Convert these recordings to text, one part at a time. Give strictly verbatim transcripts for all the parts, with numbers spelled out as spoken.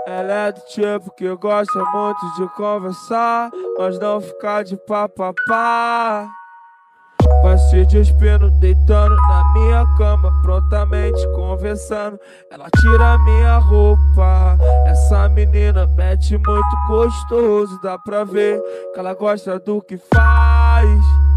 Ela é do tipo que gosta muito de conversar, mas não ficar de papapá. Vai se despindo, deitando na minha cama, prontamente conversando. Ela tira minha roupa. Essa menina mete muito gostoso, dá pra ver que ela gosta do que faz.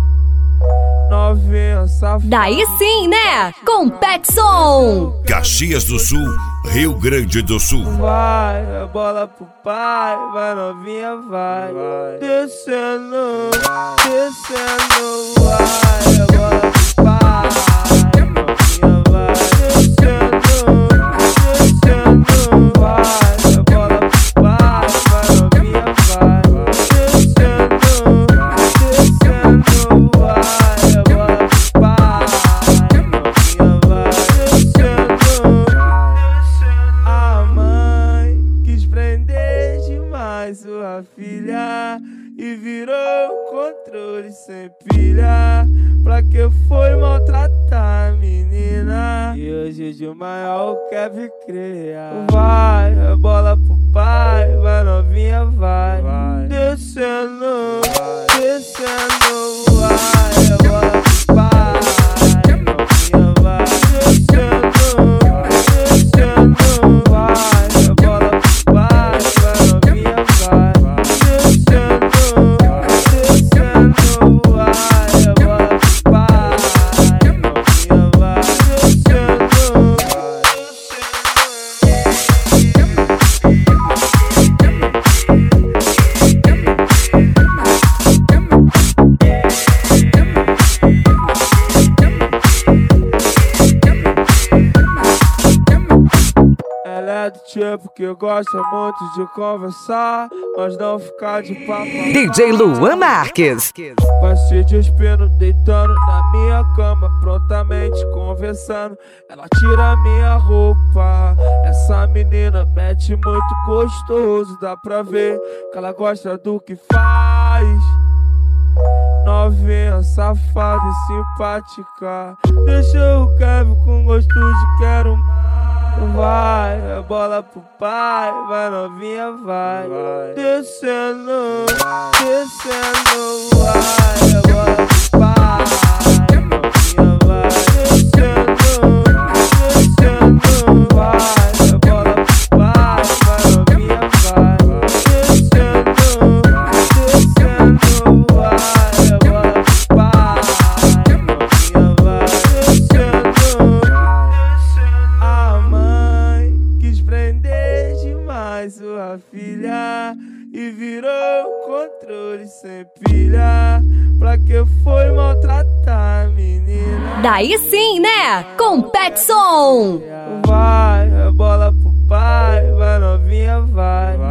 Novinha safada. Daí sim, né? Com Petson. Caxias do Sul, Rio Grande do Sul. Vai, a bola pro pai, vai novinha, vai, vai. Descendo, descendo, vai, a bola pro pai, novinha, vai. Descendo, descendo, vai, a bola pro pai, vai novinha, vai. Descendo, descendo, vai. Sua filha e virou controle sem pilha. Pra que foi maltratar a menina? E hoje de maior quer me criar. Vai, a bola pro pai, vai novinha, vai, vai. Descendo, vai. Descendo, vai, a bola pro pai, novinha, vai. Descendo, descendo, vai, a bola pro pai, vai novinha, vai. Ela é do tipo que gosta muito de conversar, mas não ficar de papo. D J Luan Marques. Vai se despindo, deitando na minha cama, prontamente conversando. Ela tira minha roupa. Essa menina mete muito gostoso, dá pra ver que ela gosta do que faz. Novinha, safada e simpática. Deixa o Kevin com gosto de quero mais. Vai, a bola pro pai, vai novinha, vai, vai. Descendo, descendo, vai, a bola pro pai, novinha, vai. Descendo, descendo, vai, a bola pro pai, vai novinha, vai. Descendo, descendo, vai, a bola pro pai, novinha, vai. Descendo, a mãe quis prender demais sua filha e virou controle sem pilha. Pra que foi maltratar a menina? Daí sim, né? Com Petson. Vai, a bola pro pai, vai novinha, vai.